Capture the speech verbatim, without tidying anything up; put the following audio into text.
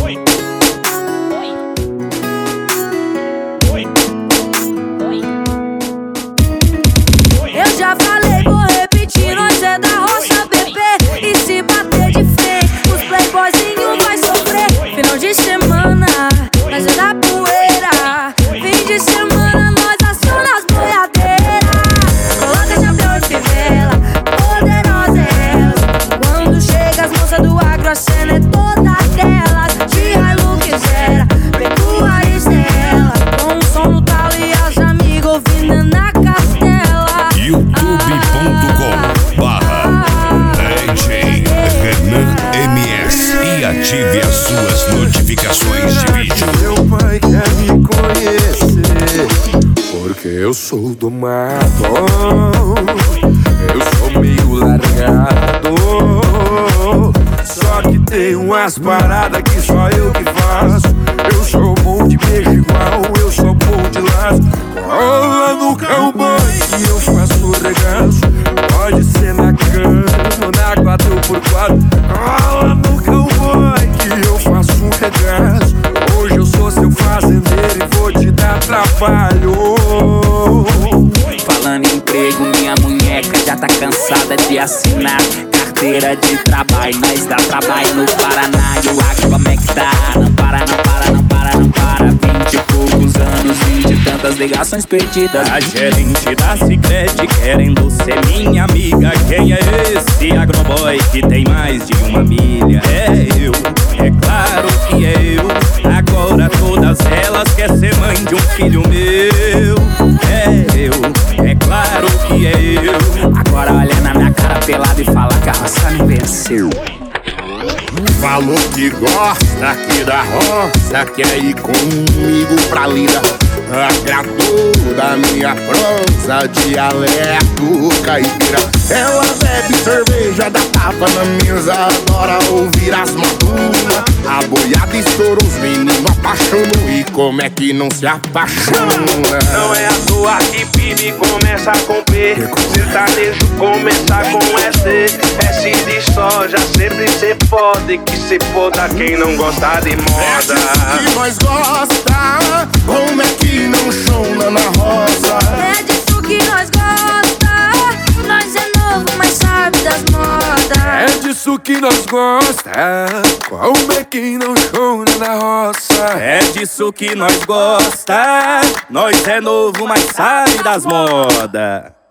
Eu já falei, vou repetir, nós é da roça, bebê. E se bater de frente, os playboyzinhos vai sofrer. Final de semana, nós é da poeira. Fim de semana, nós aciona as boiadeiras. Coloca chapéu e fivela, poderosa é elas. Quando chega as moças do agro, a cena é toda delas. De Hilux era, pecuária Estela. Com o som no talo e as amigas ouvindo na castela. youtube ponto com barra D J Renan M S e ative as suas notificações de vídeo. Meu pai quer me conhecer, porque eu sou do mato. Eu sou meio largado, só que tem umas paradas que só eu que faço. Eu sou bom de beijo igual, eu sou bom de laço. Rola no cowboy que eu faço regaço. Pode ser na cama, na quatro por quatro. Rola no cowboy que eu faço um regaço. Hoje eu sou seu fazendeiro e vou te dar trabalho. Falando em emprego, minha munheca já tá cansada de assinar carteira de trabalho. Nós dá trabalho no Paraná e o Acre como é que tá? Não para, não para, não para, não para. Vinte e poucos anos, vinte e tantas ligações perdidas. A gerente da Sicredi querendo ser minha amiga. Quem é esse agroboy que tem mais de uma milha? É eu, é claro que é eu. Agora todas elas querem ser mãe de um filho meu. É eu, é claro que é eu. Agora olha na minha cara pelada e fala que a raça me venceu. Falou que gosta aqui da roça, quer ir comigo pra lida. Agradou da minha prosa, dialeto caipira. Ela bebe cerveja, dá tapa na mesa, adora ouvir as maduras. A boiada estoura, os meninos apaixonam. E como é que não se apaixona? Não é à toa que Pibe começa com P, sertanejo começa com S. S de soja, sempre cê pode, que cê foda quem não gosta de moda. É disso que nós gosta, como é que não chona na roça? É disso que nós gosta, nós é novo, mas sabe das modas. É disso que nós gosta, como é que não chora na roça? É disso que nós gosta, nós é novo, mas sabe das modas.